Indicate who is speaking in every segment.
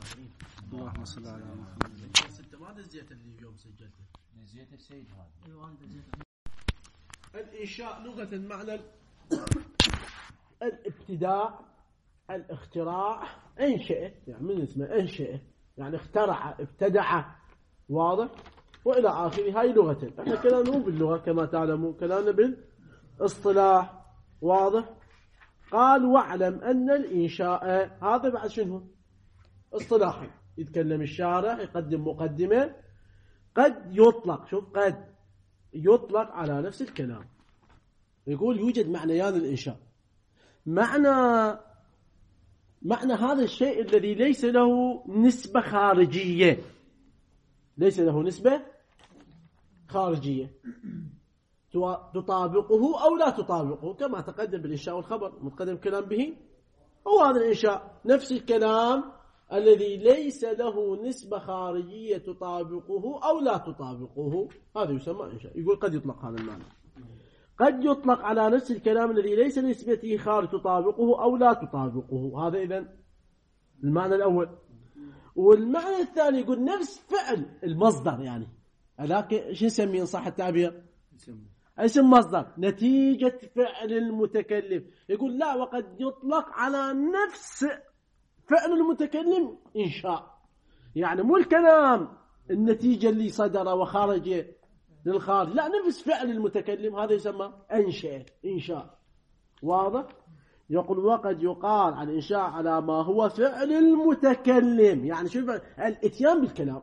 Speaker 1: الآخرين.
Speaker 2: اللهم صل على محمد.
Speaker 1: ستة ما دزيت اللي اليوم سجلته.
Speaker 3: دزيت السيد هذا.
Speaker 1: ايوه انا دزيته. الإنشاء لغة معنى الابتداع، الاختراع، انشئ يعني من اسمه انشئ يعني اخترع ابتدع، واضح؟ وإلى آخره. هاي لغة. احنا كلامنا مو باللغة كما تعلمون، كلامنا بالاصطلاح، واضح؟ قال واعلم أن الإنشاء هذا بعد شنو؟ اصطلاحا يتكلم الشارع، يقدم مقدمة. قد يطلق، شوف قد يطلق على نفس الكلام. يقول يوجد معنيان للإنشاء. معنى هذا الشيء الذي ليس له نسبة خارجية، ليس له نسبة خارجية تطابقه أو لا تطابقه، كما تقدم بالإنشاء والخبر متقدم كلام به. هو هذا الإنشاء نفس الكلام الذي ليس له نسبة خارجية تطابقه أو لا تطابقه، هذا يسمى إنشاء. يقول قد يطلق هذا المعنى، قد يطلق على نفس الكلام الذي ليس نسبته خارج تطابقه أو لا تطابقه. هذا إذن المعنى الأول. والمعنى الثاني يقول نفس فعل المصدر، يعني لكن شو نسميه إن صح التعبير؟ اسم مصدر نتيجة فعل المتكلم. يقول لا، وقد يطلق على نفس فعل المتكلم إنشاء، يعني مو الكلام النتيجة اللي صدر وخرج للخارج، لا، نفس فعل المتكلم، هذا يسمى إنشاء. واضح؟ يقول وقد يقال عن إنشاء على ما هو فعل المتكلم، يعني شوف الاتيان بالكلام،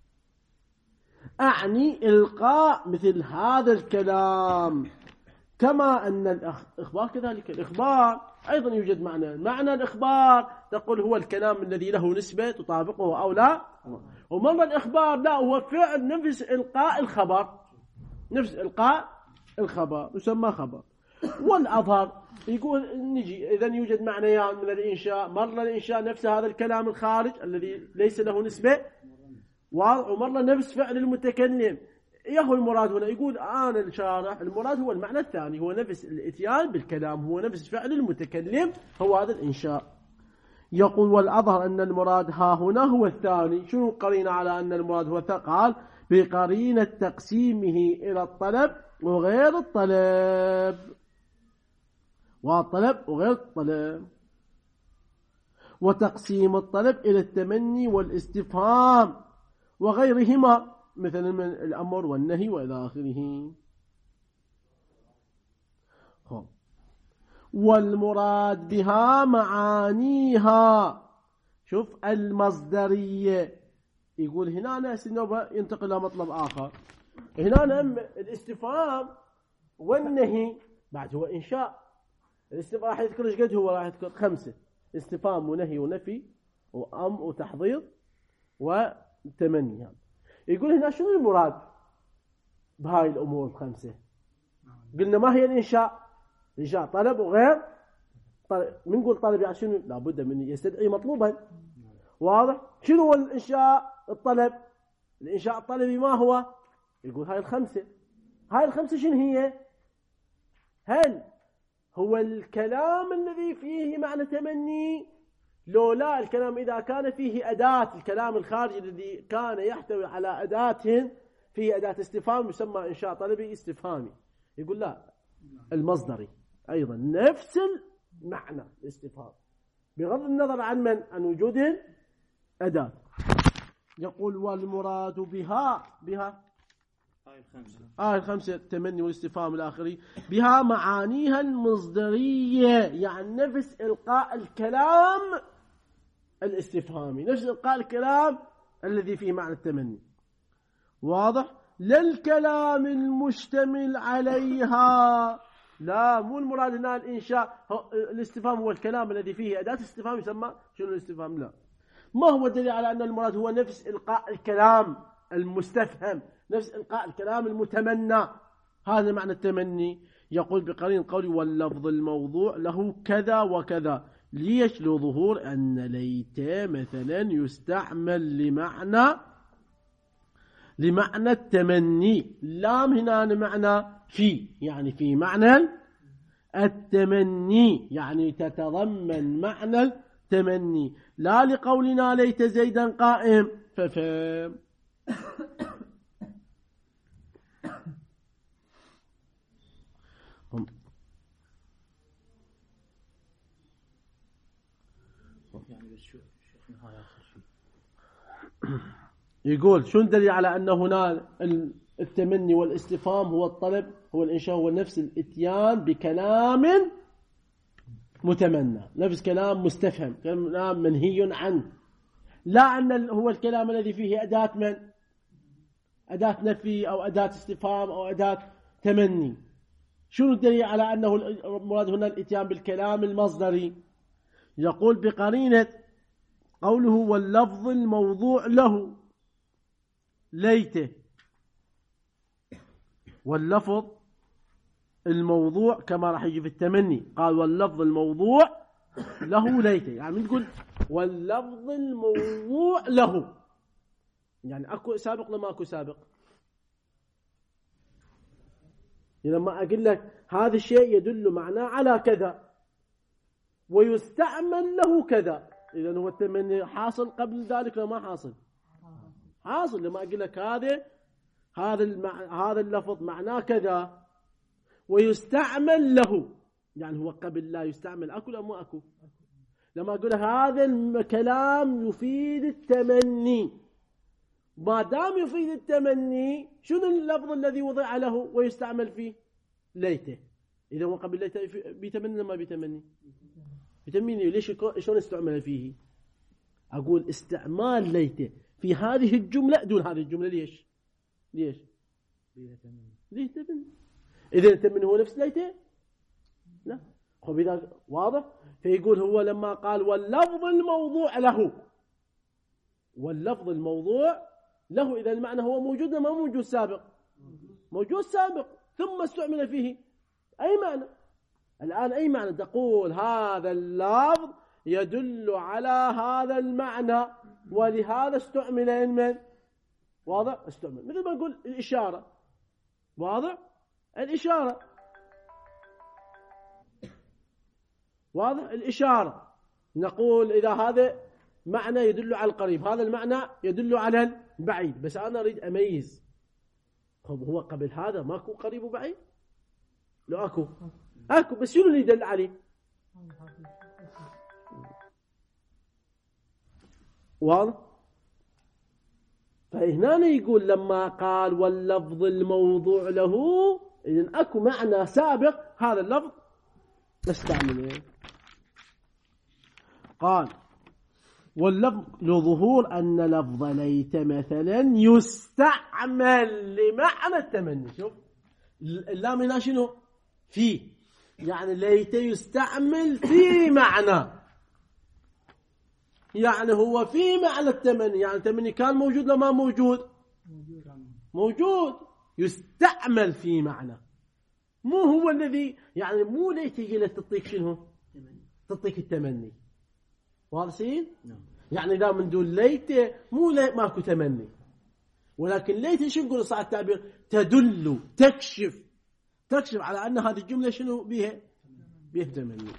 Speaker 1: أعني إلقاء مثل هذا الكلام. كما أن الإخبار كذلك، الإخبار أيضا يوجد معنى الإخبار تقول هو الكلام الذي له نسبة تطابقه أو لا، ومرة الإخبار لا، هو فعل نفس إلقاء الخبر، نفس إلقاء الخبر يسمى خبر. والأظهر يقول نجي إذن يوجد معنيان من الإنشاء، مرة الإنشاء نفس هذا الكلام الخارج الذي ليس له نسبة، ومرة نفس فعل المتكلم. يهو المراد هنا، يقول أنا الشارح المراد هو المعنى الثاني، هو نفس الاتيان بالكلام، هو نفس فعل المتكلم، هو هذا الإنشاء. يقول والأظهر أن المراد ها هنا هو الثاني. شنو قرينة على أن المراد هو الثاني؟ قال بقرينة تقسيمه إلى الطلب وغير الطلب، والطلب وغير الطلب، وتقسيم الطلب إلى التمني والاستفهام وغيرهما مثل من الأمر والنهي وإلى آخره. والمراد بها معانيها، شوف المصدرية. يقول هنا ناس النوبة ينتقل إلى مطلب آخر. هنا الاستفهام والنهي بعد هو إنشاء. الاستفهام راح يذكر ايش قد هو؟ راح يذكر 5: استفهام ونهي ونفي وأمر وتحضيض وتمني. يقول هنا شنو المراد بهاي الأمور ال5؟ قلنا ما هي الإنشاء؟ إنشاء طلب وغير طلب. من نقول طلب يعني شنو؟ لابد من يستدعي مطلوبا، واضح؟ شنو هو الإنشاء الطلب؟ الإنشاء الطلبي ما هو؟ يقول هاي ال5. هاي ال5 شنو هي؟ هل هو الكلام الذي فيه معنى تمني؟ لو لا، الكلام إذا كان فيه أداة، الكلام الخارجي الذي كان يحتوي على أداة فيه أداة استفهام يسمى إنشاء طلبي استفهامي. يقول لا، المصدري أيضا نفس المعنى الاستفهام بغض النظر عن من؟ عن وجود أداة. يقول والمراد بها الخمسة التمني والاستفهام الآخري بها معانيها المصدرية، يعني نفس إلقاء الكلام الاستفهامي، نفس إلقاء الكلام الذي فيه معنى التمني، واضح؟ لا الكلام المشتمل عليها، لا، مو المراد هنا الإنشاء. الاستفهام هو الكلام الذي فيه أداة استفهام يسمى شنو الاستفهام؟ لا. ما هو الدليل على أن المراد هو نفس إلقاء الكلام المستفهم، نفس إلقاء الكلام المتمنى؟ هذا معنى التمني. يقول بقرين قولي واللفظ الموضوع له كذا وكذا ليش؟ لظهور أن ليت مثلا يستعمل لمعنى التمني. لام هنا معنى في، يعني في معنى التمني، يعني تتضمن معنى تمني، لا لقولنا ليت زيدا قائم ففهم. يقول شو الدليل على أن هنا التمني والاستفهام هو الطلب، هو الإنشاء، هو نفس الاتيان بكلام متمنى، نفس كلام مستفهم، كلام منهي عنه، لا أن هو الكلام الذي فيه أداة من؟ أداة نفي أو أداة استفهام أو أداة تمني. شنو الدليل على أنه المراد هنا الاتيان بالكلام المصدري؟ يقول بقرينة قوله واللفظ الموضوع له ليته، واللفظ الموضوع كما راح يجي في التمني، قال واللفظ الموضوع له ليته، يعني تقول واللفظ الموضوع له، يعني أكو سابق لما أكو سابق. لما أقول لك هذا الشيء يدل معناه على كذا ويستعمل له كذا، إذن هو التمني حاصل قبل ذلك ولا ما حاصل؟ حاصل. لما أقول لك هذا اللفظ معناه كذا ويستعمل له، يعني هو قبل لا يستعمل أكو أو مو أكو؟ لما أقول هذا الكلام يفيد التمني، ما دام يفيد التمني شنو اللفظ الذي وضع له ويستعمل فيه؟ ليته. إذا هو قبل ليته بيتمنى ما بيتمني؟ بيتمني. ليش شلون استعمل فيه؟ أقول استعمال ليته في هذه الجملة دون هذه الجملة. ليش؟ ليه تمني؟ إذا تمني هو نفس ليته؟ لا. خب إذا واضح. فيقول هو لما قال واللفظ الموضوع له، واللفظ الموضوع له، إذا المعنى هو موجود ما موجود سابق؟ موجود سابق، ثم استعمل فيه أي معنى. الآن أي معنى تقول هذا اللفظ يدل على هذا المعنى ولهذا استعمل من؟ واضح؟ استعمل مثل ما نقول الإشارة. واضح؟ الإشارة واضح. الإشارة نقول إذا هذا معنى يدل على القريب، هذا المعنى يدل على البعيد، بس أنا أريد أميز. هو قبل هذا ماكو قريب وبعيد؟ لا أكو بس شنو اللي يدل عليه؟ واضح. فهنا يقول لما قال واللفظ الموضوع له، إذن أكو معنى سابق هذا اللفظ نستعمله. قال واللفظ لظهور أن لفظ ليت مثلا يستعمل لمعنى التمني. شوف اللام هنا شنو؟ فيه، يعني ليت يستعمل في معنى، يعني هو في معنى التمني، يعني التمني كان موجود لو ما موجود؟ موجود. يستعمل في معنى، مو هو الذي يعني مو ليت يجي لك تعطيك شنو؟ تعطيك التمني. واضحين؟ يعني إذا من دون ليت مو ماكو تمني، ولكن ليت شو نقول صح التعبير؟ تدل، تكشف على أن هذه الجملة شنو بيها تمني.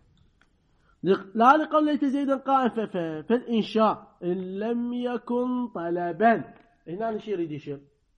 Speaker 1: لا لقول ليت زيدا قائم فالإنشاء إن لم يكن طلبا. هنا نشير يشير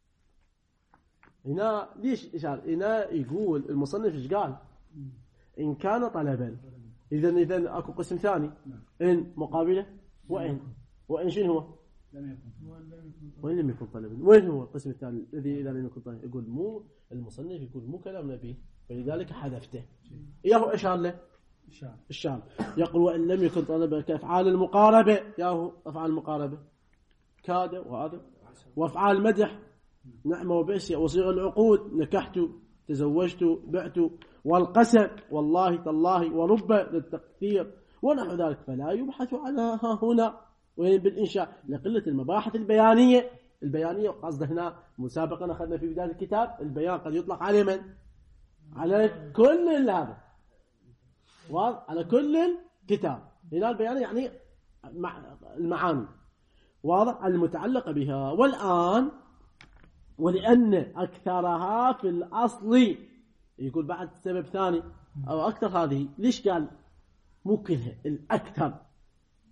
Speaker 1: هنا ليش إشار؟ هنا يقول المصنف إيش قال؟ إن كان طلبا. إذا أكو قسم ثاني، إن مقابله وإن شنو هو؟ وإن لم يكن طلبا. وين هو القسم الثاني الذي إذا لم يكن طلبا؟ يقول مو المصنف يقول مو كلامنا فيه، فلذلك حذفته. إياه إشار له الشام. يقول وإن لم يكن طلبا كأفعال المقاربة، ياهو أفعال المقاربة كاد وهذا، وأفعال المدح نعمة وبئس، وصيغ العقود نكحت تزوجت بعت، والقسم والله تالله ورب للتكثير ونحو ذلك، فلا يبحث عنها هنا وين بالإنشاء لقلة المباحث البيانية. قصده هنا مسابقا أخذنا في بداية الكتاب البيان قد يطلق على من؟ على كل هذا، على كل الكتاب. هنا البيان يعني المعاني واضح المتعلقة بها. والآن ولأن أكثرها في الأصل، يقول بعد سبب ثاني أو أكثر هذه. ليش قال مو كلها؟ الأكثر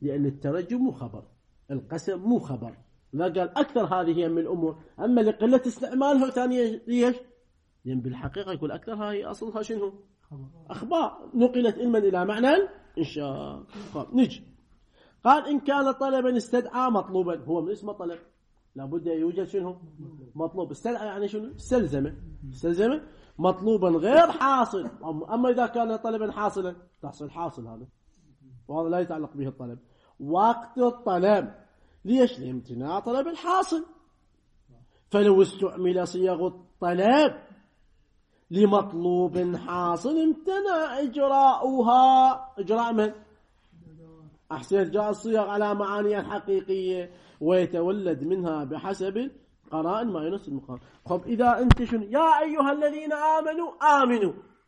Speaker 1: لأن الترجي مو خبر، القسم مو خبر. لا قال أكثر هذه هي من الأمور، أما لقلة استعمالها ثانية ليش؟ لأن بالحقيقة يقول أكثر هاي أصلها شنو؟ أخبار نقلت علما إلى معنى إنشاء. نجي قال إن كان طلبا استدعى مطلوبا، هو من اسمه طلب لابد يوجد شنو؟ مطلوب. استدعى يعني شنو؟ استلزمه مطلوبا غير حاصل. أما إذا كان طلبا حاصلا تحصل حاصل، هذا وهذا لا يتعلق به الطلب. وقت الطلب ليش؟ لامتناع طلب الحاصل. فلو استعمل صيغ الطلب لمطلوب حاصل امتنع إجراؤها. إجراء من؟ أحسن جاء الصيغ على معانيها الحقيقية ويتولد منها بحسب قرائن ما ينص المقام. خب إذا أنت شنو يا أيها الذين آمنوا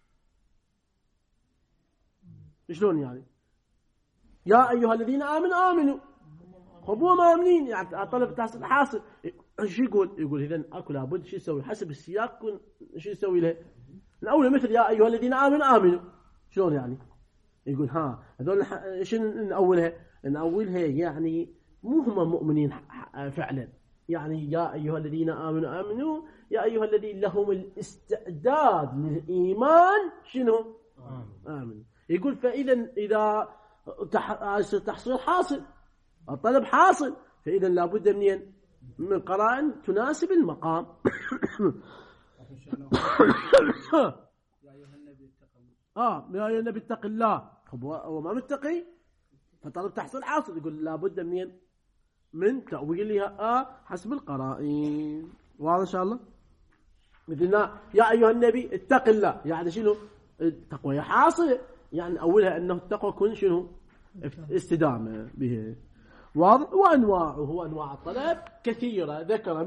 Speaker 1: شلون يعني يا أيها الذين آمنوا خب هو ما آمنين يعني طلب تحصل حاصل. شو يقول إذن أكو لابد شو يسوي حسب السياق شو يسوي له الأول مثل يا أيها الذين آمنوا شلون يعني يقول هذول شنو نأولها يعني مو هم مؤمنين فعلا، يعني يا أيها الذين آمنوا يا أيها الذين لهم الاستعداد للإيمان شنو آمن. يقول إذا تحصيل حاصل الطلب حاصل فإذا لابد من قرائن تناسب المقام. يا أيها النبي اتق الله. هو ما متقي فطلب تحصيل حاصل، يقول لابد من تأويلها حسب القرائن. واضح إن شاء الله. مثلنا يا أيها النبي اتق الله يعني شنو التقوى حاصل، يعني أولها أنه التقوى كن شنو استدامة به. واضح. وأنواعه أنواع الطلب كثيرة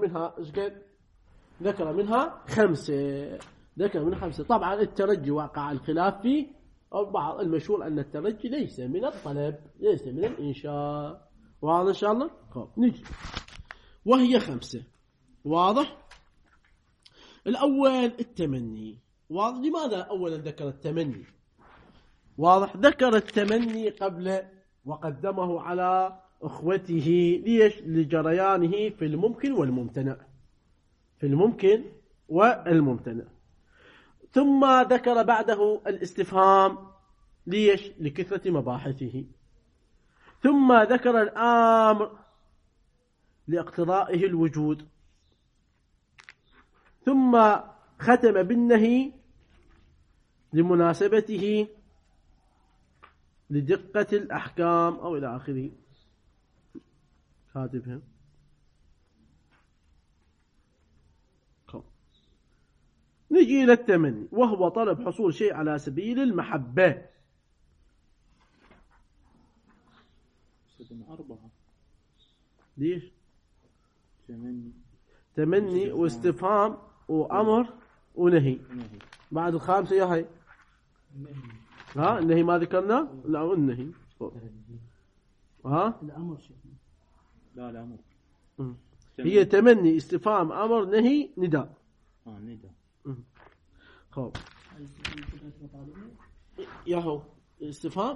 Speaker 1: ذكر منها خمسة. طبعا الترجي وقع الخلاف فيه، أو بعض المشهور أن الترجي ليس من الطلب ليس من الإنشاء. واضح إن شاء الله. نجي وهي 5. واضح. الأول التمني. واضح. لماذا أولا ذكر التمني؟ واضح. ذكر التمني قبل وقدمه على أخوته ليش؟ لجريانه في الممكن والممتنع. ثم ذكر بعده الاستفهام ليش؟ لكثرة مباحثه. ثم ذكر الأمر لاقتضائه الوجود. ثم ختم بالنهي لمناسبته لدقة الأحكام أو إلى آخره. كاتبهم. نجي إلى التمني وهو طلب حصول شيء على سبيل المحبة.
Speaker 2: 4
Speaker 1: ليش؟
Speaker 2: تمني
Speaker 1: واستفهام وأمر ونهي. بعد 5 يا هاي النهي ما ذكرنا. لا النهي
Speaker 3: الأمر
Speaker 2: لا الأمر
Speaker 1: هي تمني استفهام أمر نهي نداء.
Speaker 2: نداء.
Speaker 1: خب ياهو استفهام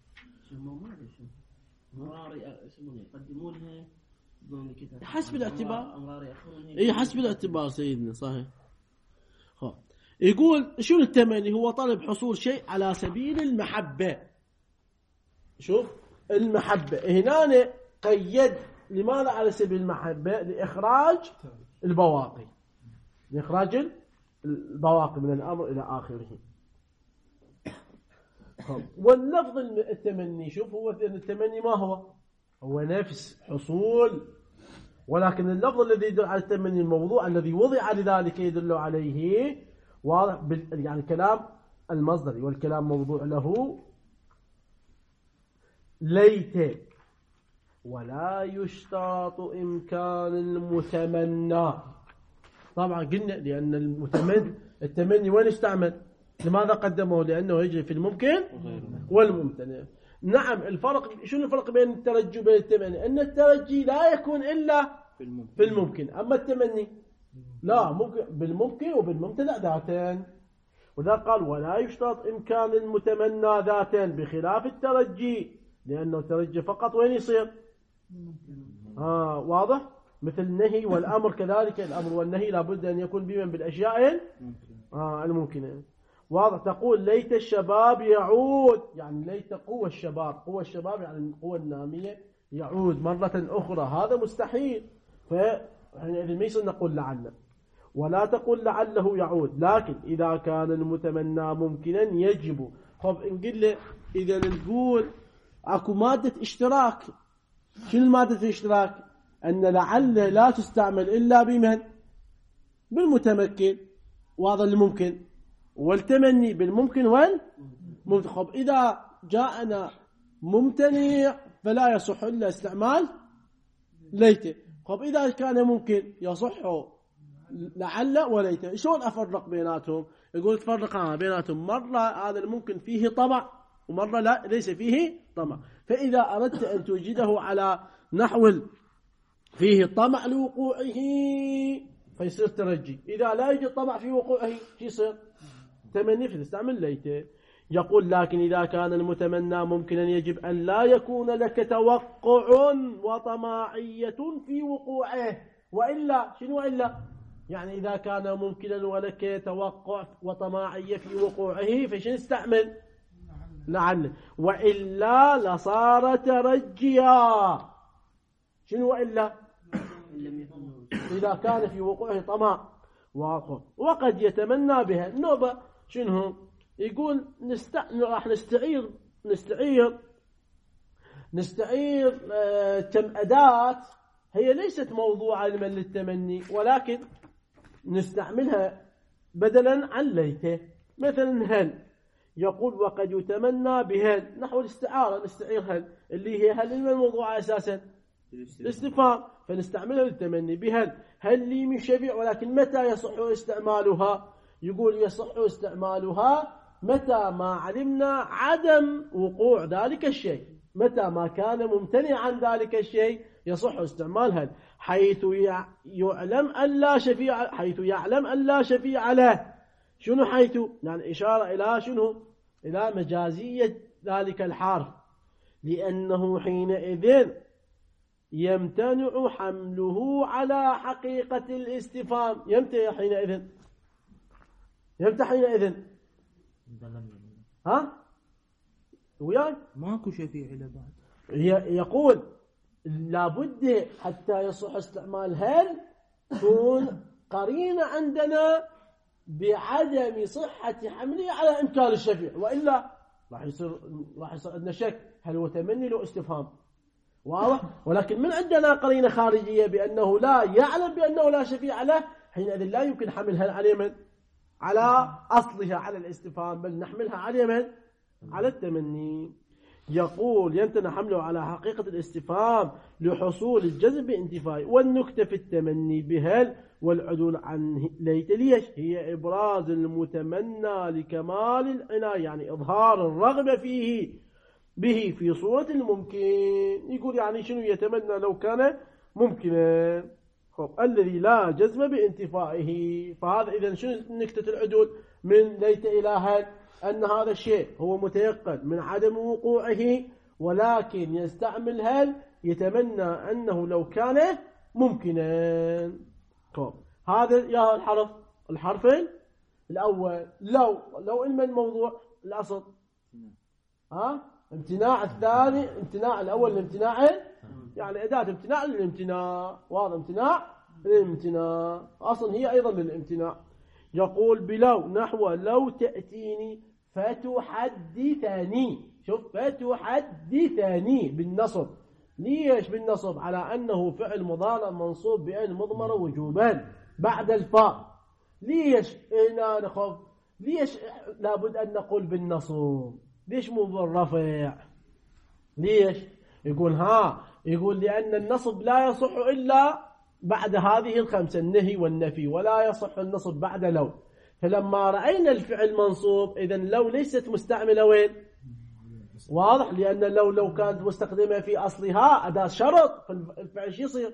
Speaker 3: يقدمونها
Speaker 1: حسب الاعتبار. حسب الاعتبار سيدنا. صحيح. خب يقول شو التمني؟ هو طلب حصول شيء على سبيل المحبة. شوف المحبة هنا قيد. لماذا على سبيل المحبة؟ لإخراج البواقي من الأمر إلى آخره. واللفظ التمني شوف هو التمني ما هو نفس حصول، ولكن اللفظ الذي يدل على التمني الموضوع الذي وضع لذلك يدل عليه. واضح. يعني كلام المصدري والكلام موضوع له ليت. ولا يشتاط إمكان المتمنى. طبعا قلنا لأن التمني وين استعمل؟ لماذا قدمه؟ لأنه يجري في الممكن والممتنع. نعم. شنو الفرق بين الترجي وبين التمني؟ أن الترجي لا يكون إلا في الممكن، أما التمني لا، ممكن بالممكن وبالممتنع ذاتين. وذا قال ولا يشترط إمكان المتمنى ذاتين بخلاف الترجي لأنه ترجي فقط وين يصير؟ واضح؟ مثل النهي والأمر كذلك، الأمر والنهي لابد أن يكون بمن بالأشياء الممكنة. واضح. تقول ليت الشباب يعود، يعني ليت قوة الشباب يعني القوة النامية يعود مرة أخرى، هذا مستحيل. فإذا ما يصير نقول لعل، ولا تقول لعله يعود. لكن إذا كان المتمنى ممكنا يجب. خب نقول له إذا نقول أكو مادة اشتراك. شنو مادة الاشتراك؟ أن لعل لا تستعمل إلا بمن؟ بالمتمكن، وهذا الممكن، والتمني بالممكن والممتنع. خب إذا جاءنا ممتنع فلا يصح إلا استعمال ليت. خب إذا كان ممكن يصح لعل وليت. شلون أفرق بيناتهم؟ يقول تفرق بيناتهم، مرة هذا الممكن فيه طمع ومرة لا ليس فيه طمع. فإذا أردت أن توجده على نحو فيه طمع لوقوعه فيصير ترجي. إذا لا يوجد طمع في وقوعه شو يصير؟ تمني، فتستعمل ليته. يقول لكن إذا كان المتمنى ممكنا يجب أن لا يكون لك توقع وطماعية في وقوعه. وإلا شنو إلا؟ يعني إذا كان ممكنا ولك توقع وطماعية في وقوعه فشن استعمل لعل، وإلا لصار ترجيا. شنو إلا؟ إذا كان في وقوعه طمع واقع وقد يتمنى بها النوبة. شنو يقول؟ راح نستعير كم أداة هي ليست موضوعا لمن للتمني، ولكن نستعملها بدلا عن ليته. مثلا هل، يقول وقد يتمنى بهل نحو الاستعارة، نستعير هل اللي هي هل الموضوع أساسا الاستفهام، فنستعملها للتمني بهل. هل لي من شفيع، ولكن متى يصح استعمالها؟ يقول يصح استعمالها متى ما علمنا عدم وقوع ذلك الشيء، متى ما كان ممتنعا ذلك الشيء يصح استعمال هل، حيث يعلم أن لا شفيع له. شنو حيث؟ يعني إشارة إلى شنو؟ إلى مجازية ذلك الحرف، لأنه حينئذ يمتنع حمله على حقيقة الاستفهام. يمتى حينئذ وياي
Speaker 2: ماكو شفيع إلى بعد.
Speaker 1: يقول لابد حتى يصح استعمال هل تكون قرينة عندنا بعدم صحة حمله على إمكان الشفيع، وإلا راح يصير عندنا شك هل هو تمني له استفهام. واضح؟ ولكن من عندنا قرينة خارجية بأنه لا يعلم بأنه لا شفيع له، حينئذ لا يمكن حملها على من؟ على أصلها على الاستفهام، بل نحملها على من؟ على التمني. يقول يمتنع حمله على حقيقة الاستفهام لحصول الجزم بانتفاء. والنكتة في التمني بهل والعدول عن ليت ليش هي إبراز المتمنى لكمال العناية، يعني إظهار الرغبة به في صورة الممكن. يقول يعني شنو يتمنى لو كان ممكنا. الذي لا جزم بانتفائه. فهذا إذن شنو نكتة العدول من ليت إلى هل؟ أن هذا الشيء هو متيقن من عدم وقوعه، ولكن يستعمل هل يتمنى أنه لو كان ممكنا. هذا يا الحرف الأول. لو إن من موضوع الأصل امتناع. الثاني امتناع. الأول الامتناع يعني أداة امتناع للامتناع، وهذا امتناع للامتناع، أصلا هي أيضا للامتناع. يقول بلو نحو لو تأتيني فتحدثني. شوف فتحدثني بالنصب. ليش بالنصب؟ على أنه فعل مضارع منصوب بأن مضمرة وجوبا بعد الفاء. ليش هنا نخف؟ ليش لابد أن نقول بالنصب؟ ليش مو بالرفع؟ ليش؟ يقول لأن النصب لا يصح إلا بعد هذه الخمسة، النهي والنفي، ولا يصح النصب بعد لو. فلما رأينا الفعل منصوب إذن لو ليست مستعملة وين؟ واضح؟ لأن لو كانت مستخدمة في أصلها أداة شرط فالفعل شو يصير؟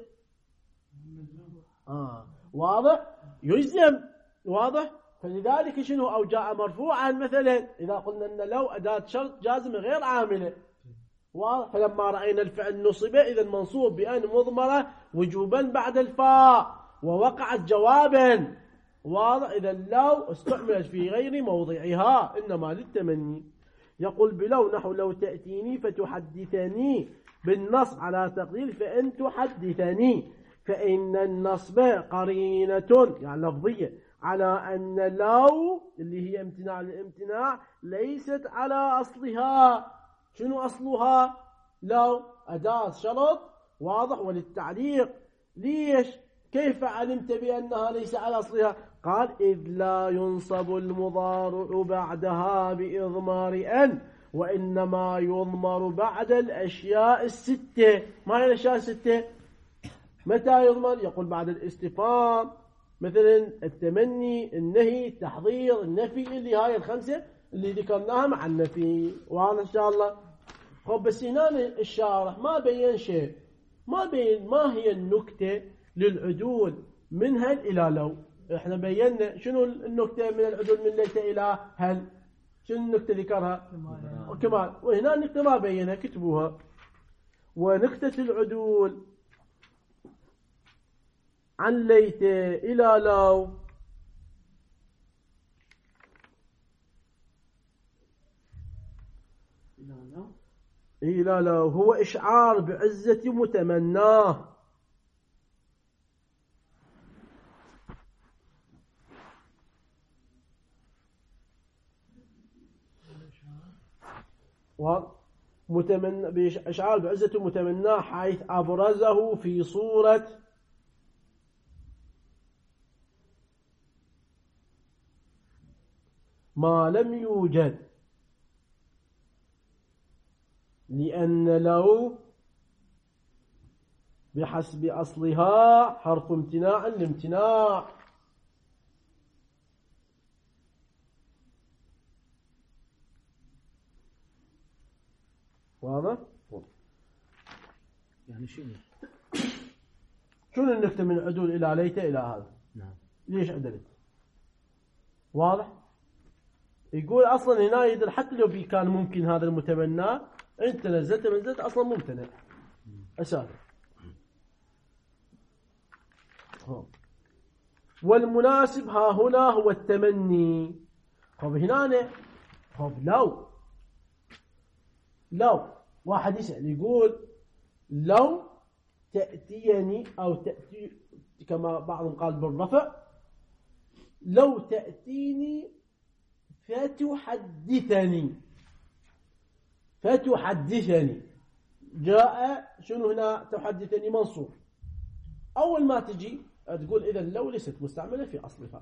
Speaker 1: واضح؟ يجزم. واضح؟ فلذلك شنو؟ أو جاء مرفوعا مثلا إذا قلنا أن لو أداة شرط جازمة غير عاملة، واضح. فلما رأينا الفعل نصب إذا منصوب بأن مضمرة وجوبا بعد الفاء ووقعت جوابا. واضح. إذا لو استعملت في غير موضعها إنما للتمني. يقول بلو نحو لو تأتيني فتحدثني بالنصب على تقدير فإن تحدثني، فإن النصب قرينة يعني لفظية على أن لو اللي هي امتناع الامتناع ليست على أصلها. شنو أصلها؟ لو أداة شرط. واضح. وللتعليق ليش؟ كيف علمت بأنها ليس على أصلها؟ قال إذ لا ينصب المضارع بعدها بإضمار أن، وإنما يضمر بعد الأشياء الستة. ما هي الأشياء الستة؟ متى يضمر؟ يقول بعد الاستفهام، مثلا التمني، النهي، التحضير، النفي، اللي هاي الخمسة اللي ذكرناها مع النفي. وهذا إن شاء الله. خب بس هنا الشارح ما بين شيء، ما بين ما هي النكتة للعدول من هل إلى لو. احنا بينا شنو النكتة من العدول من ليس إلى هل. شنو النكتة ذكرها؟ كمال. وهنا النكتة ما بينها، كتبوها. ونكتة العدول عن ليت إلى لو إلى لو هو إشعار بعزة متمناه. ومتمنى بإشعار بعزة متمناه حيث أبرزه في صورة ما لم يوجد، لأن لو بحسب أصلها حرف امتناع لامتناع. واضح؟
Speaker 2: يعني شنو
Speaker 1: النكتة من عدول إلى ليت إلى هذا؟
Speaker 2: نعم.
Speaker 1: ليش عدلت؟ واضح؟ يقول أصلا هنا يدل حتى لو كان ممكن هذا المتمنى أنت نزلت أصلا ممتنع أساسا. والمناسب ها هنا هو التمني. طب هنا لو واحد يسأل يقول لو تأتيني أو تأتي كما بعضهم قال بالرفع، لو تأتيني فتحدثني جاء شنو هنا تحدثني منصوب. أول ما تجي تقول إذا لو ليست مستعملة في أصلها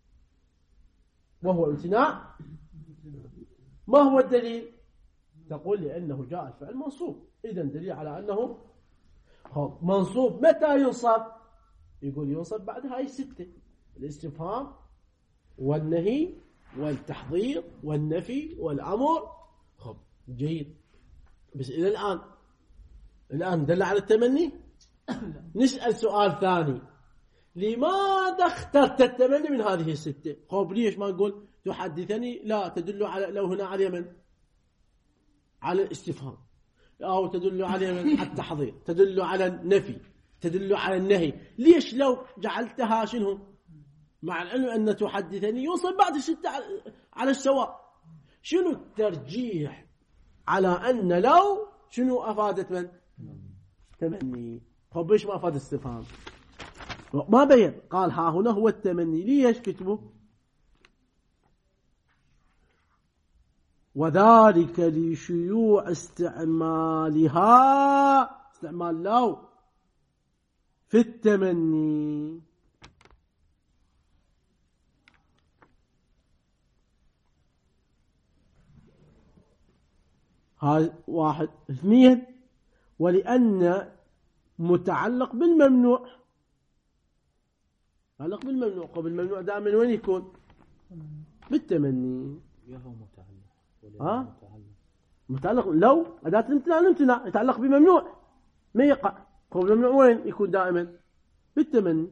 Speaker 1: وهو امتناع. ما هو الدليل؟ تقول لأنه جاء الفعل منصوب، إذا دليل على أنه منصوب. متى ينصب؟ يقول ينصب بعد هاي الستة: الاستفهام والنهي والتحضير والنفي والأمر. جيد. بس إلى الآن دل على التمني. نسأل سؤال ثاني: لماذا اخترت التمني من هذه الستة؟ ليش ما نقول تحدثني؟ لا، تدل على لو هنا على من؟ على الاستفهام، أو تدل على من؟ على التحضير، تدل على النفي، تدل على النهي. ليش لو جعلتها شنو؟ مع العلم أن تحدثني يوصل بعد الستة على السواء. شنو الترجيح على أن لو شنو أفادت من؟ تمني. ليش ما أفاد استفهام؟ ما بين. قال ها هنا هو التمني. ليش كتبه؟ وذلك لشيوع استعمال لو في التمني. هاي واحد. اثنين: ولأن متعلق بالممنوع. تعلق بالممنوع. بالممنوع دائما وين يكون؟ بالتمني.
Speaker 2: يهو متعلق.
Speaker 1: متعلق لو أداة الامتناع يتعلق بممنوع ما يقع. الممنوع وين يكون؟ دائما بالتمني.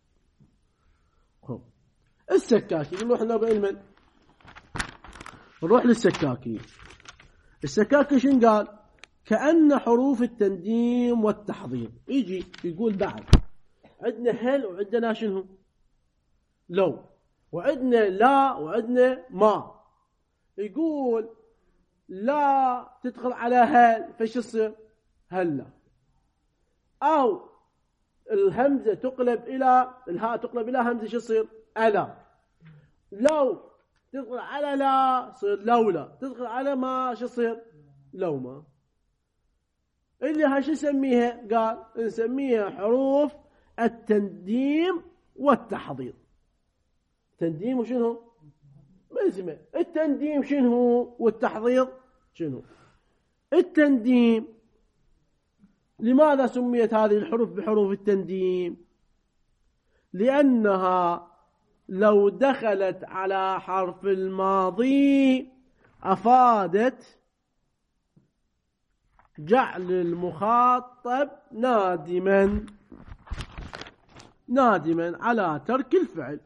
Speaker 1: السكاكي نروح لنا نروح للسكاكي. السكاكي شن قال؟ كأن حروف التنديم والتحضير. يجي يقول بعد عندنا هل وعندنا شنو لو، وعندنا لا وعندنا ما. يقول لا تدخل على هل فش يصير هلا، أو الهمزة تقلب إلى الهاء تقلب إلى همزة شو يصير ألا. لو تدخل على لا صير لولا، تدخل على ما شو يصير لو ما. اللي هاش نسميها قال نسميها حروف التنديم والتحضير. تنديم وشنو ما اسمه التنديم شنو والتحضير شنو. التنديم لماذا سميت هذه الحروف بحروف التنديم؟ لأنها لو دخلت على حرف الماضي أفادت جعل المخاطب نادما على ترك الفعل.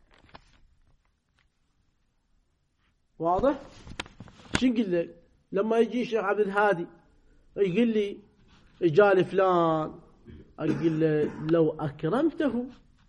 Speaker 1: واضح؟ شو نقول لك لما يجي الشيخ عبد الهادي يقول لي اجالي فلان، اقول له لو اكرمته،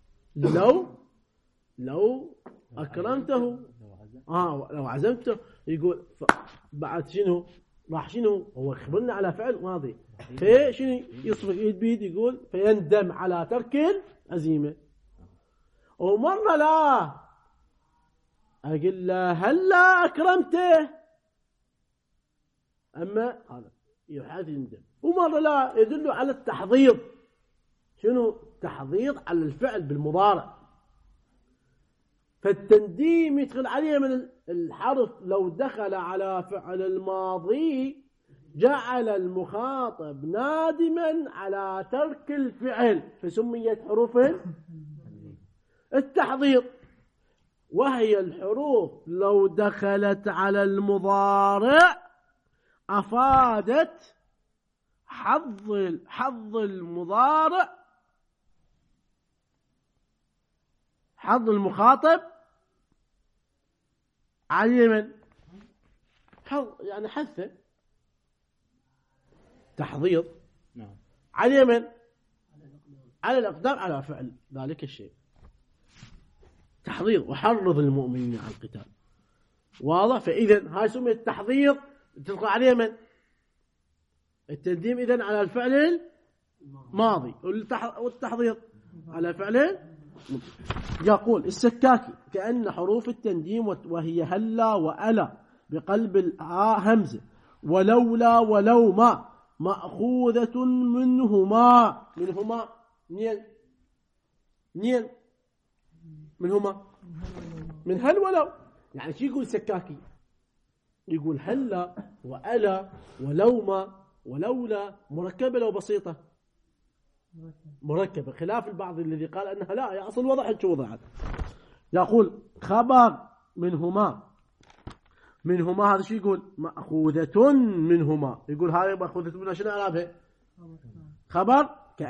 Speaker 1: لو اكرمته لو عزمته. يقول بعد شنو راح شنو هو يخبرنا على فعل ماضي، فشنو يصفق ايد بيد يقول فيندم على ترك العزيمه. ومره لا اقول له هلا اكرمته، اما هذا يحاذ يندم. ومره لا يدل على التحضيض، شنو تحضيض على الفعل بالمضارع. فالتنديم يدخل عليه من الحرف لو دخل على فعل الماضي جعل المخاطب نادما على ترك الفعل، فسميت حروف التحضيض. وهي الحروف لو دخلت على المضارع أفادت حظ المضارع، حظ المخاطب على من حظ يعني حثه تحضيض على من على الأقدام على فعل ذلك الشيء. تحضيض وحرض المؤمنين على القتال. واضح؟ فإذا هاي سميت التحضيض تدخل عليه من التنديم إذن على الفعل الماضي، والتحضيض على فعل. يقول السكاكي كأن حروف التنديم وهي هلا وألا بقلب الهمزة ولولا ولوما مأخوذة منهما نين منهما من هل ولو. يعني شو يقول سكاكي؟ يقول هلا وألا ولوما ولولا مركبة لو بسيطة مركبة، خلاف البعض الذي قال أنها لا يا أصل وضحت شو وضعت. يقول خبر منهما هذا شو يقول مأخوذة منهما. يقول هاي مأخوذة منها شنو أعرابها خبر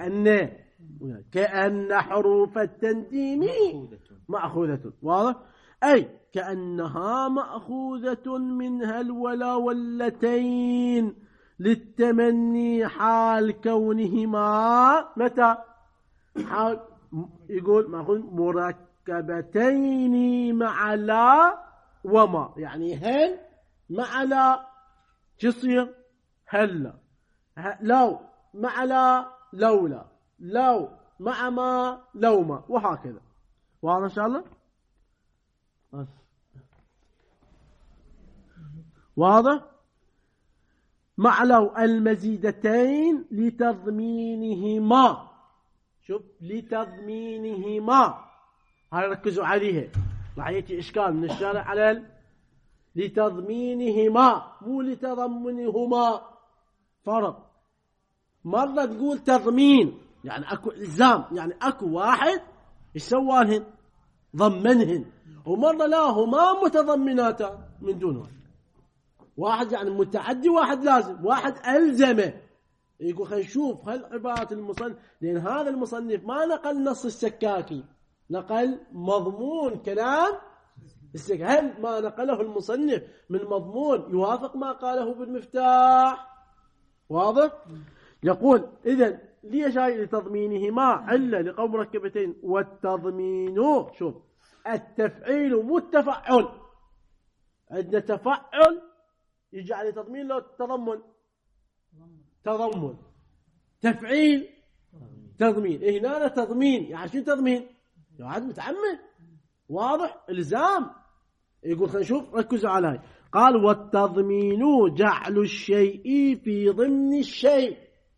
Speaker 1: كأن حروف التنديم مأخوذة. واضح؟ أي كأنها مأخوذة من هل ولا واللتين للتمني حال كونهما متى حال يقول مأخوذ مركبتين مع لا وما. يعني هل مع لا شو يصير هلا، لو مع لا لولا، لو مع ما لوما، وهكذا. واضح إن شاء الله؟ واضح؟ مع لو المزيدتين لتضمينهما. شوف لتضمينهما هاي ركزوا عليها، راح يأتي إشكال من الشارع على لتضمينهما مو لتضمنهما، فرق. مرة تقول تضمين يعني أكو إلزام، يعني أكو واحد يسوانهن ضمنهن، ومرة لا هما متضمناتا من دونها. واحد يعني متعدي واحد لازم، واحد ألزمه. يقول خلينا نشوف هل عبارة المصنف، لأن هذا المصنف ما نقل نص السكاكي، نقل مضمون كلام السكاكي. هل ما نقله المصنف من مضمون يوافق ما قاله بالمفتاح واضح؟ يقول إذن ليش هاي لتضمينهما علة لقوم مركبتين والتضمين شوف التفعيل والتفعل عندنا تفعل يجي على تضمين له تضمن تفعيل تضمين هنا تضمين يعني شو تضمين؟ يعني متعمد واضح الزام يقول خلينا نشوف ركزوا على هاي قال والتضمين جعل الشيء في ضمن الشيء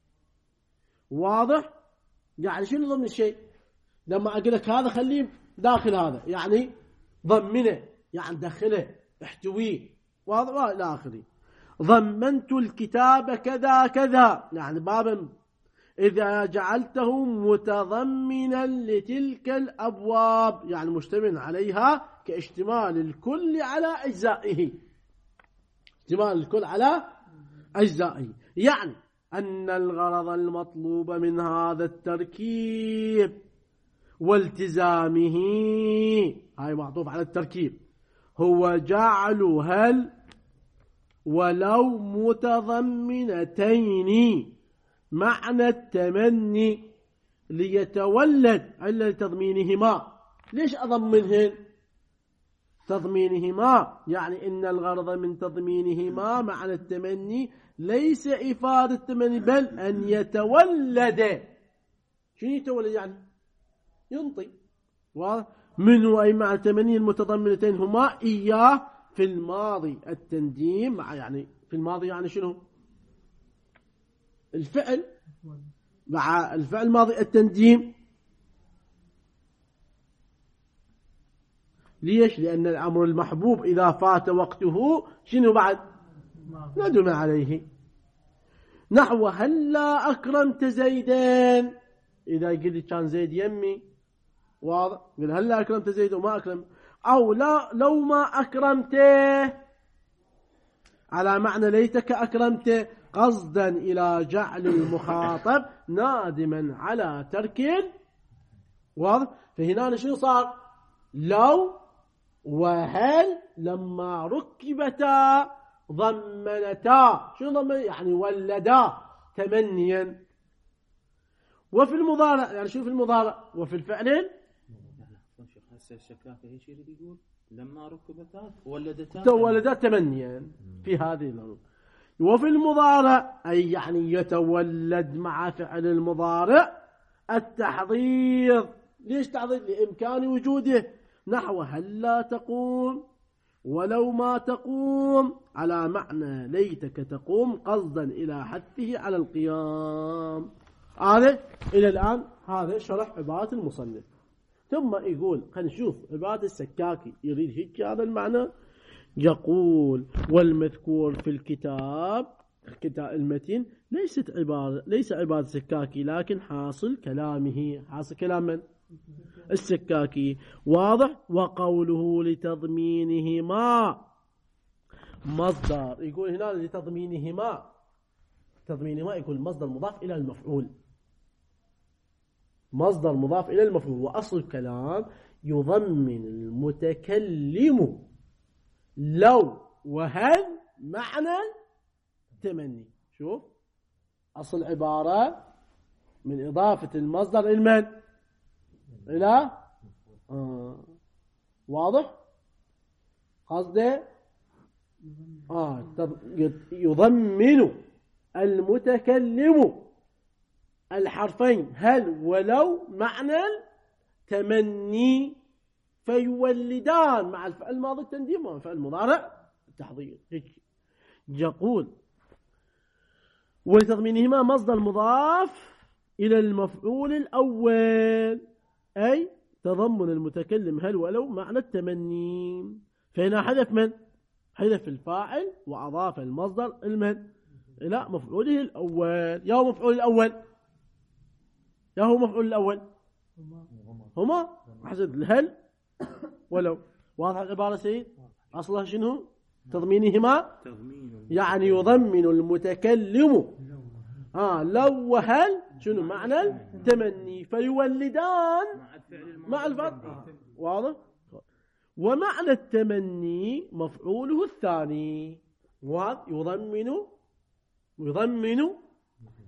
Speaker 1: واضح يعني شنو ضمن الشيء لما أقول لك هذا خليه داخل هذا يعني ضمنه يعني دخله احتويه واضح إلى آخره ضمنت الكتاب كذا كذا يعني بابا إذا جعلته متضمنا لتلك الأبواب يعني مشتمل عليها كاشتمال الكل على أجزائه اشتمال الكل على أجزائه يعني أن الغرض المطلوب من هذا التركيب والتزامه هاي معطوف على التركيب هو جعل هل ولو متضمنتين معنى التمني ليتولد علة تضمينهما ليش أضمنهن تضمينهما يعني إن الغرض من تضمينهما معنى التمني ليس إفادة التمني بل أن يتولد شنو يتولد يعني ينطي منه أي مع التمني المتضمنتين هما إياه في الماضي التنديم مع يعني في الماضي يعني شنو الفعل مع الفعل الماضي التنديم ليش لأن الأمر المحبوب إذا فات وقته شنو بعد ندم عليه نحو هلا أكرمت زيدان إذا قلت كان زيد يمي واضح قل هلا أكرمت زيد وما أكرم أو لا لو ما أكرمته على معنى ليتك أكرمته قصدا إلى جعل المخاطب نادما على ترك واضح فهنا شنو صار لو وهل لما ركبتا ضمنتا شنو ضمن يعني ولدا تمنيا وفي المضارع يعني شو في المضارع وفي الفعل
Speaker 2: هسه الشكاكة هيك يريد يقول لما ركبتا
Speaker 1: ولدتا تمنيا في هذه الأمور وفي المضارع أي يعني يتولد مع فعل المضارع التحضير ليش تحضير لإمكان وجوده نحو هل لا تقوم ولو ما تقوم على معنى ليتك تقوم قصدا إلى حثه على القيام هذا إلى الآن هذا شرح عبارة المصنف ثم يقول خلينا نشوف عبارة السكاكي يريد هيك هذا المعنى يقول والمذكور في الكتاب المتين ليس عبارة السكاكي لكن حاصل كلامه حاصل كلام من؟ السكاكي واضح وقوله لتضمينهما مصدر يقول هنا لتضمينهما يقول مصدر مضاف إلى المفعول مصدر مضاف إلى المفعول وأصل الكلام يضمن المتكلم لو وهل معنى تمني شوف أصل عبارة من إضافة المصدر المن إلى واضح قصده يضمن المتكلم الحرفين هل ولو معنى تمني فيولدان مع الفعل الماضي التنديم والفعل المضارع التحضير يقول ولتضمينهما مصدر مضاف إلى المفعول الأول أي تضمن المتكلم هل ولو معنى التمني فهنا حذف من؟ حذف الفاعل وأضاف المصدر المن إلى مفعوله الأول يا هو مفعول الأول يا هو مفعول الأول هما حسب الهل ولو واضح العبارة سيد أصلها شنو تضمينهما يعني يضمن المتكلم لو وهل شنو معنى التمني فيولدان مع الفعل واضح ومعنى التمني مفعوله الثاني يضمن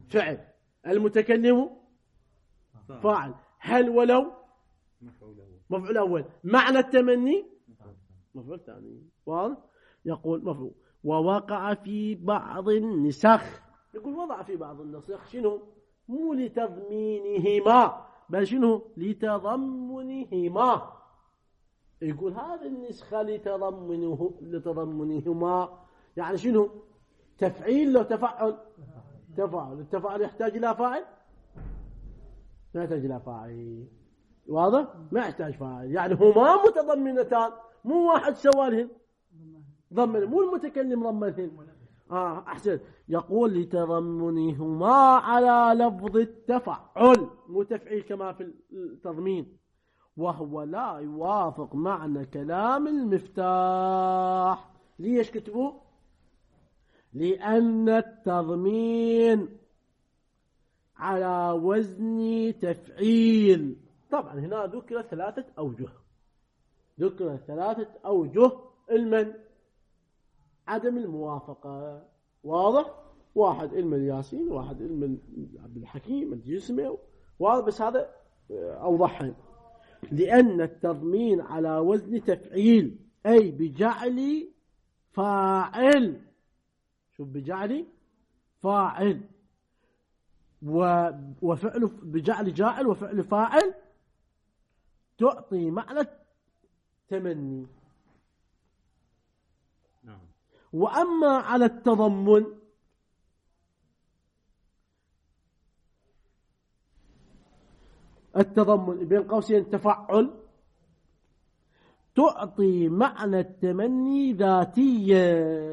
Speaker 1: فعل، المتكلم فاعل، هل ولو مفعول أول، معنى التمني مفعول ثاني. واضح؟ يقول مفعول. ووقع في بعض النسخ، يقول وضع في بعض النسخ شنو؟ مو لتضمينهما بل شنو؟ لتضمنهما. يقول هذه النسخة لتضمنهما، يعني شنو؟ تفعيل لو تفعل؟ تفعل. التفاعل يحتاج إلى فاعل؟ ما يحتاج إلى فاعل. واضح؟ ما يحتاج فاعل، يعني هما متضمنتان، مو واحد سوالهن ضمن، مو المتكلم ضمنهن. أحسن. يقول لتضمنهما على لفظ التفعل، مو تفعيل كما في التضمين، وهو لا يوافق معنى كلام المفتاح. ليش كتبوا؟ لأن التضمين على وزن تفعيل. طبعا هنا ذكر 3 أوجه، ذكر 3 أوجه المن عدم الموافقة. واضح؟ واحد علم الياسين، واحد علم عبد الحكيم الجسمي، واضح؟ بس هذا أوضحهم. لأن التضمين على وزن تفعيل، أي بجعل فاعل، شوف بجعل فاعل وفعل، بجعل جاعل وفعل فاعل، تعطي معنى التمني. وأما على التضمن بين قوسين تفعل، تعطي معنى التمني ذاتيا،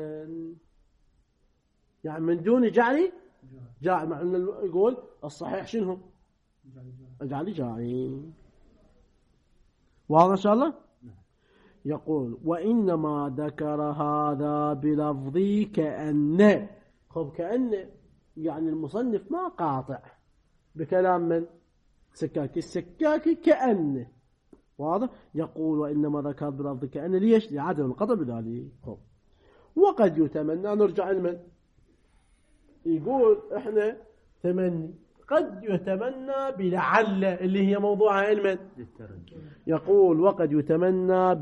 Speaker 1: يعني من دون جعل جاعل. مع أن يقول الصحيح شنو؟ جعل جاعل. واضح إن شاء الله؟ يقول وإنما ذكر هذا بلفظ كأن. خب كأن يعني المصنف ما قاطع بكلام من سكاكي، السكاكي كأن. واضح؟ يقول وإنما ذكر بلفظ كأن. ليش؟ لعدم القطع بذلك. وقد يتمنى، نرجع لمن يقول احنا تمني، قد يتمنى بلعل اللي هي موضوعها علما. يقول وقد يتمنى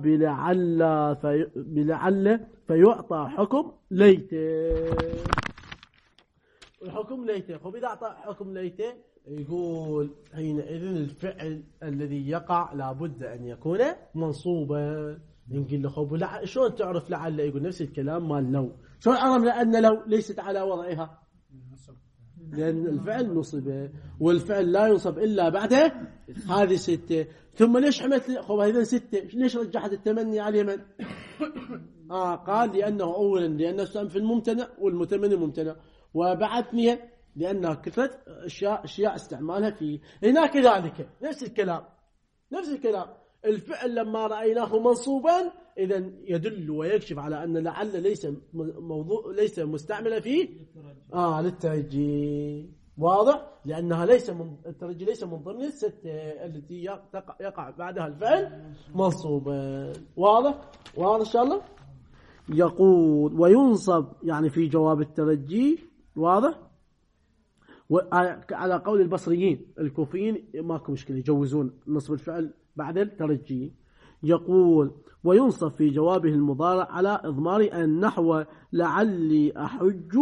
Speaker 1: بلعل فيعطى حكم ليت. الحكم ليت. خب إذا أعطى حكم ليت، يقول حينئذ الفعل الذي يقع لابد أن يكون منصوبا. نقول له خب شلون تعرف لعل؟ يقول نفس الكلام مال لو. شلون عرفنا أن لو ليست على وضعها؟ لأن الفعل نصب، والفعل لا ينصب إلا بعده هذه 6. ثم ليش حملت خب هذين 6؟ ليش رجحت التمني على من؟ قال لأنه أولا لأنه استعمل في الممتنع والمتمني ممتنع، وبعد ثانيا لأنها كثرة أشياء استعمالها فيه. هنا كذلك نفس الكلام، نفس الكلام. الفعل لما رأيناه منصوبا إذن يدل ويكشف على أن لعل ليس مستعملة فيه للترجي. واضح؟ لأنها الترجي ليس من ضمن ال6 التي يقع بعدها الفعل منصوبا. واضح؟ واضح إن شاء الله؟ يقول وينصب يعني في جواب الترجي. واضح؟ على قول البصريين، الكوفيين ماكو مشكلة يجوزون نصب الفعل بعد الترجي. يقول وينصب في جوابه المضارع على إضمار النحو لعلي أحج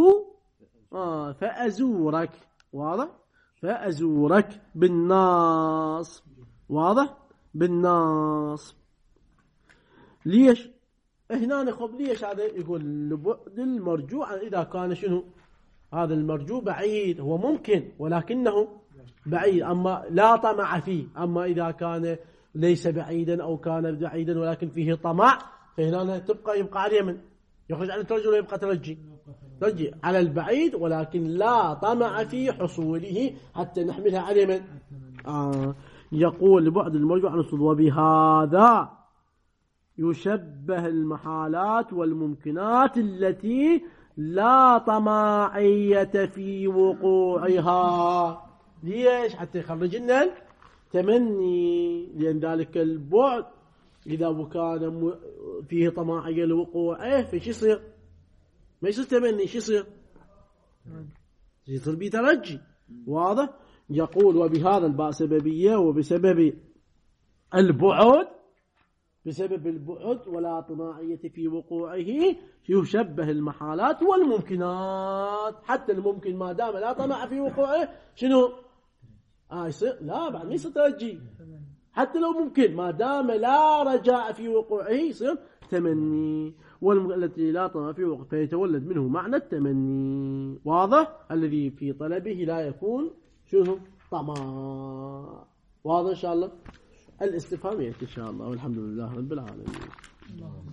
Speaker 1: فأزورك. واضح؟ فأزورك بالناصب. واضح؟ بالناصب. ليش؟ هنا نخب ليش هذا؟ يقول لبعد المرجوع إذا كان شنو؟ هذا المرجو بعيد، هو ممكن ولكنه بعيد، أما لا طمع فيه. أما إذا كان ليس بعيدا أو كان بعيدا ولكن فيه طمع، فهنا يبقى عليه من يخرج عن الترجي ويبقى ترجي على البعيد ولكن لا طمع في حصوله حتى نحملها عليه من يقول لبعد المرجوع عن الصدور. وبهذا يشبه المحالات والممكنات التي لا طماعية في وقوعها. ليش؟ حتى يخرج لنا التمني، لأن ذلك البعد إذا كان فيه طماعية لوقوعه فيش يصير؟ ما يصير تمني، شو يصير؟ يصير به ترجي. واضح؟ يقول وبهذا الباء سببية وبسبب البعد، بسبب البعد ولا طماعية في وقوعه يشبه المحالات والممكنات. حتى الممكن ما دام لا طمع في وقوعه شنو؟ يصير لا بعد ما يصير ترجي. حتى لو ممكن ما دام لا رجاء في وقوعه يصير تمني. والتي لا طمع في وقوعه فيتولد منه معنى التمني. واضح؟ الذي في طلبه لا يكون شنو؟ طمع. واضح إن شاء الله؟ الاستفهام يأتي إن شاء الله، والحمد لله رب العالمين.